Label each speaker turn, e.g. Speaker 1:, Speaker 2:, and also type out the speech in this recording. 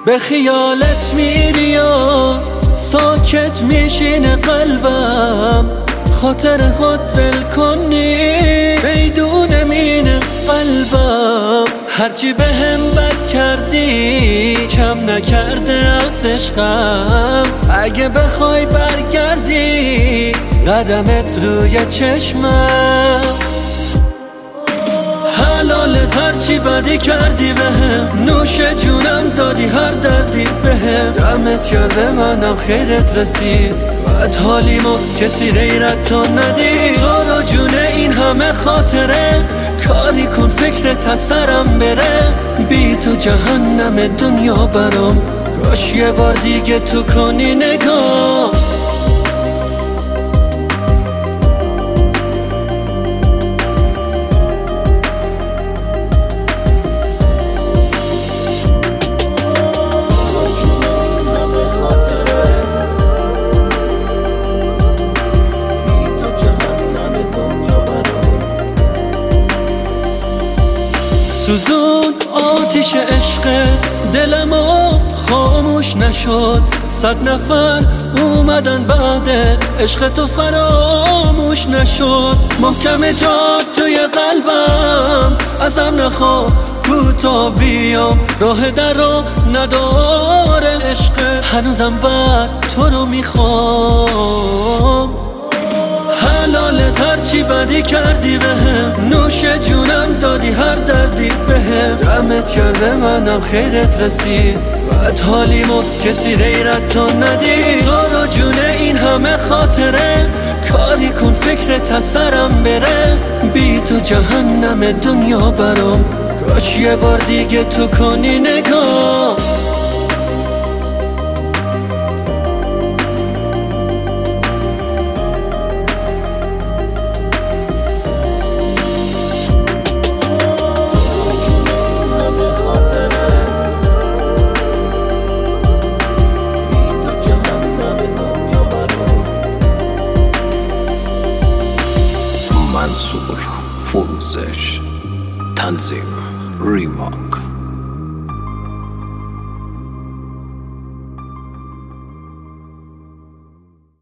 Speaker 1: به خیالت میری یا ساکت میشینه قلبم، خاطر خود ول کنی بدون مینه قلبم. هرچی به هم بد کردی کم نکرده از عشقم، اگه بخوای برگردی قدمت روی چشمم. حلالت هرچی بدی کردی بهم، نوش جونم دادی هر دردی بهم. دمت گرم به منم خیرت رسید، بعد حالیمو کسی غیرت تو ندید. تو رو جونه این همه خاطره، کاری کن فکرت از سرم بره. بی تو جهنم دنیا برام، کاش یه بار دیگه تو کنی نگاه. سوزون آتیش عشق دلمو خاموش نشد، 100 نفر اومدن بعد عشق تو فراموش نشد. محکم جات توی قلبم، ازم نخوا کوتا بیام. راه در رو نداره عشق، هنوزم بعد تو رو میخوام. حلالت هرچی بدی کردی بهم، نوش جونم دادی هر دردی بهم. دمت گرم به منم خیرت رسید، بعد حالیمو کسی غیرت تو ندید. تو رو جونه این همه خاطره، کاری کن فکرت از سرم بره. بی تو جهنم دنیا برام، کاش یه بار دیگه تو کنی نگاه.
Speaker 2: منصور فروزش، تنظیم ریما.